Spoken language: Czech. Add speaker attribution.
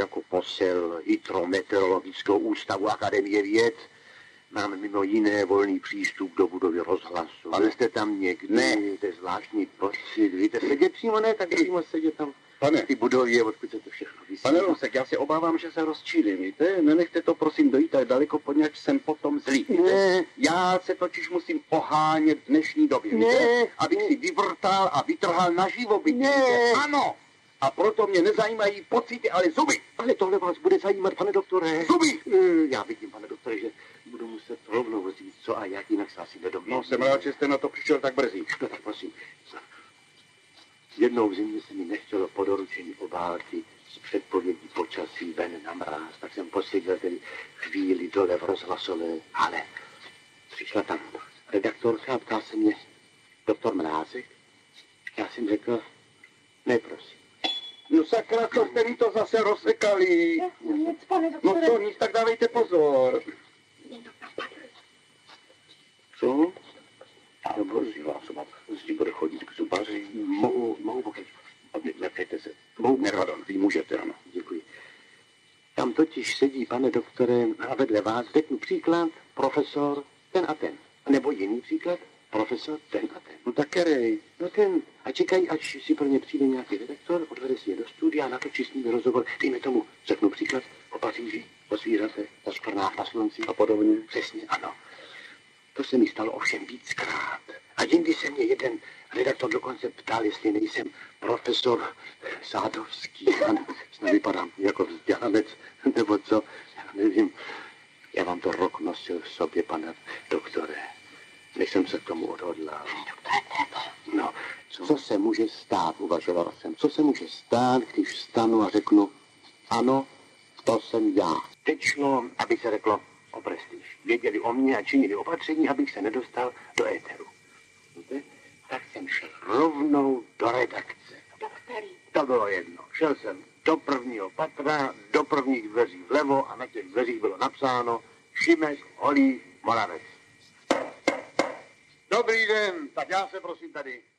Speaker 1: jako posel Hydrometeorologického ústavu Akademie věd mám mimo jiné volný přístup do budovy rozhlasu. Ale jste tam někdy? Ne, to je zvláštní pocit. Víte, sedět přímo ne, tak přímo sedět tam.
Speaker 2: Pane,
Speaker 1: ty budovy, odkud se to všechno vysí.
Speaker 2: Pane Rusek, já se obávám, že se rozčílím, víte? Nenechte to prosím dojít tak daleko, poněvadž jsem potom zlý.
Speaker 1: Ne.
Speaker 2: Já se totiž musím ohánět v dnešní době, víte? Abych si vyvrtal a vytrhal naživo bytí.
Speaker 1: Ne.
Speaker 2: Ano. A proto mě nezajímají pocity, ale zuby.
Speaker 1: Ale tohle vás bude zajímat, pane doktore.
Speaker 2: Zuby.
Speaker 1: Já vidím, pane doktore, že budu muset rovnou říct, co a jak, jinak se asi nedomluvím.
Speaker 2: No, jsem rád, že jste na to přišel tak brzy.
Speaker 1: No tak prosím. Jednou v zimě se mi nechtělo po doručení obálky z předpovědí počasí ven na mráz, tak jsem poseděl tedy chvíli dole v rozhlasové hale. Přišla tam redaktorka a ptá se mě, doktor Mrázek? Já jsem řekl, ne, prosím.
Speaker 2: No sakra, co jste mi to zase rozsekali?
Speaker 3: Nic, pane
Speaker 2: No
Speaker 3: doktore.
Speaker 2: to nic, tak dávejte pozor.
Speaker 1: Co? Nebo vás zdi bude chodit k zubaři. Mohu pokračovat. Nepřejte se. Mohu
Speaker 2: Pardon, vy můžete, ano.
Speaker 1: Děkuji. Tam totiž sedí, pane doktore, a vedle vás řeknu příklad, profesor ten a ten. Nebo jiný příklad, profesor ten a ten.
Speaker 2: No tak kerej.
Speaker 1: No ten. A čekají, až si pro ně přijde nějaký redaktor, odvede si je do studia a natočí s nimi rozhovor. Dejme tomu, řeknu příklad, o Paříži, o zvířate, o škvrnách na slunci.
Speaker 2: A podobně.
Speaker 1: Přesně, ano. To se mi stalo ovšem víckrát. A jindy se mě jeden redaktor dokonce ptal, jestli nejsem profesor Sádovský. Snad vypadám jako vzdělanec, nebo co, já nevím. Já vám to rok nosil v sobě, pane doktore. Než jsem se k tomu odhodlal. No, co se může stát, uvažoval jsem. Co se může stát, když vstanu a řeknu, ano, to jsem já. Teď šlo, aby se řeklo, o prestiž. Věděli o mě a činili opatření, abych se nedostal do éteru. Víte? Tak jsem šel rovnou do redakce.
Speaker 3: Do který?
Speaker 1: To bylo jedno. Šel jsem do prvního patra, do prvních dveří vlevo a na těch dveřích bylo napsáno Šimek Holý Moravec. Dobrý den, tak já se prosím tady